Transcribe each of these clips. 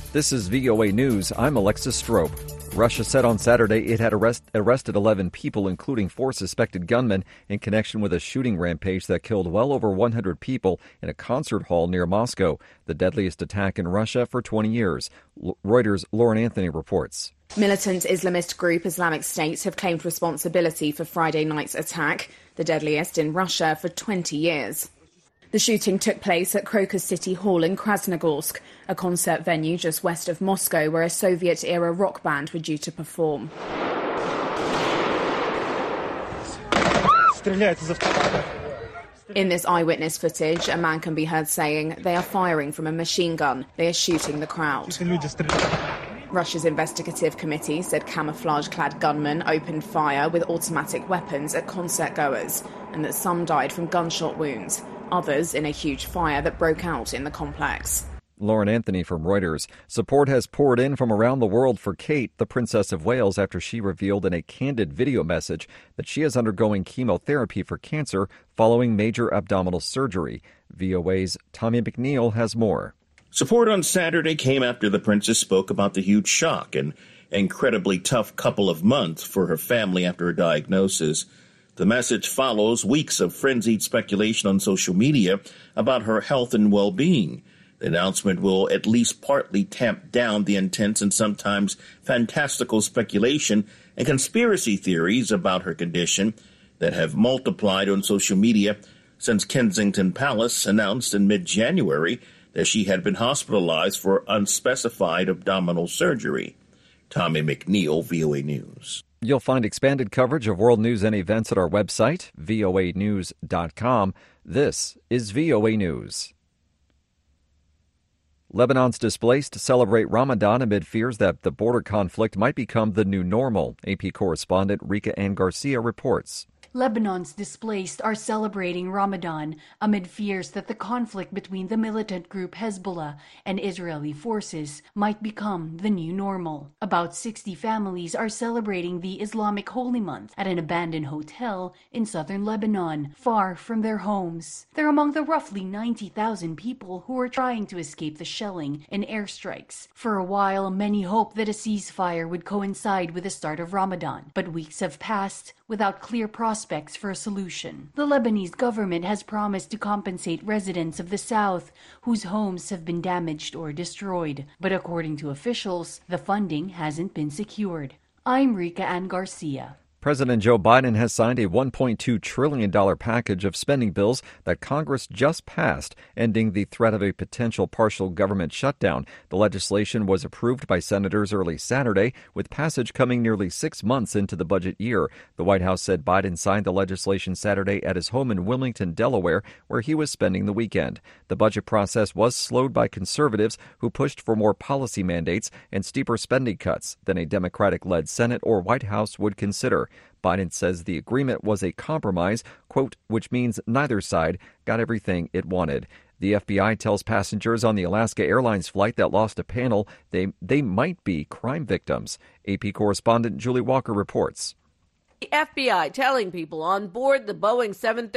This is VOA News. I'm Alexis Strope. Russia said on Saturday it had arrested 11 people, including 4 suspected gunmen, in connection with a shooting rampage that killed well over 100 people in a concert hall near Moscow, the deadliest attack in Russia for 20 years. Reuters' Lauren Anthony reports. Militant Islamist group Islamic State have claimed responsibility for Friday night's attack, the deadliest in Russia for 20 years. The shooting took place at Crocus City Hall in Krasnogorsk, a concert venue just west of Moscow where a Soviet-era rock band were due to perform. In this eyewitness footage, a man can be heard saying, "They are firing from a machine gun. They are shooting the crowd." Russia's investigative committee said camouflage-clad gunmen opened fire with automatic weapons at concert-goers and that some died from gunshot wounds, others in a huge fire that broke out in the complex. Lauren Anthony from Reuters. Support has poured in from around the world for Kate, the Princess of Wales, after she revealed in a candid video message that she is undergoing chemotherapy for cancer following major abdominal surgery. VOA's Tommy McNeil has more. Support on Saturday came after the princess spoke about the huge shock and incredibly tough couple of months for her family after her diagnosis. The message follows weeks of frenzied speculation on social media about her health and well-being. The announcement will at least partly tamp down the intense and sometimes fantastical speculation and conspiracy theories about her condition that have multiplied on social media since Kensington Palace announced in mid-January that she had been hospitalized for unspecified abdominal surgery. Tommy McNeil, VOA News. You'll find expanded coverage of world news and events at our website, voanews.com. This is VOA News. Lebanon's displaced celebrate Ramadan amid fears that the border conflict might become the new normal. AP correspondent Rika Ann Garcia reports. Lebanon's displaced are celebrating Ramadan amid fears that the conflict between the militant group Hezbollah and Israeli forces might become the new normal. About 60 families are celebrating the Islamic holy month at an abandoned hotel in southern Lebanon, far from their homes. They're among the roughly 90,000 people who are trying to escape the shelling and airstrikes. For a while, many hoped that a ceasefire would coincide with the start of Ramadan, but weeks have passed without clear prospects for a solution. The Lebanese government has promised to compensate residents of the south whose homes have been damaged or destroyed. But according to officials, the funding hasn't been secured. I'm Rika Ann Garcia. President Joe Biden has signed a $1.2 trillion package of spending bills that Congress just passed, ending the threat of a potential partial government shutdown. The legislation was approved by senators early Saturday, with passage coming nearly 6 months into the budget year. The White House said Biden signed the legislation Saturday at his home in Wilmington, Delaware, where he was spending the weekend. The budget process was slowed by conservatives who pushed for more policy mandates and steeper spending cuts than a Democratic-led Senate or White House would consider. Biden says the agreement was a compromise, quote, which means neither side got everything it wanted. The FBI tells passengers on the Alaska Airlines flight that lost a panel they might be crime victims. AP correspondent Julie Walker reports. The FBI telling people on board the Boeing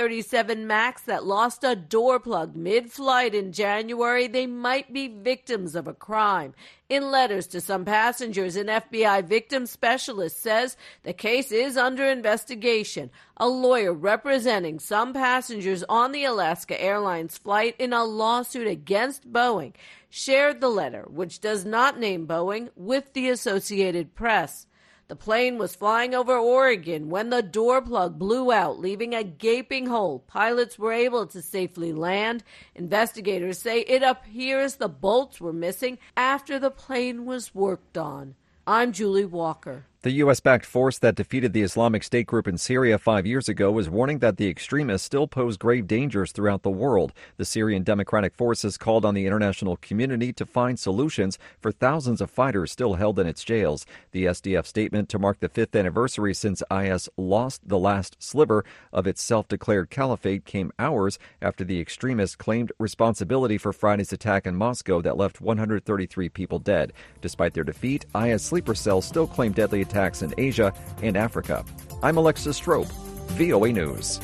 737 MAX that lost a door plug mid-flight in January they might be victims of a crime. In letters to some passengers, an FBI victim specialist says the case is under investigation. A lawyer representing some passengers on the Alaska Airlines flight in a lawsuit against Boeing shared the letter, which does not name Boeing, with the Associated Press. The plane was flying over Oregon when the door plug blew out, leaving a gaping hole. Pilots were able to safely land. Investigators say it appears the bolts were missing after the plane was worked on. I'm Julie Walker. The U.S.-backed force that defeated the Islamic State group in Syria 5 years ago is warning that the extremists still pose grave dangers throughout the world. The Syrian Democratic Forces called on the international community to find solutions for thousands of fighters still held in its jails. The SDF statement to mark the 5th anniversary since IS lost the last sliver of its self-declared caliphate came hours after the extremists claimed responsibility for Friday's attack in Moscow that left 133 people dead. Despite their defeat, IS sleeper cells still claim deadly attacks in Asia and Africa. I'm Alexis Strope, VOA News.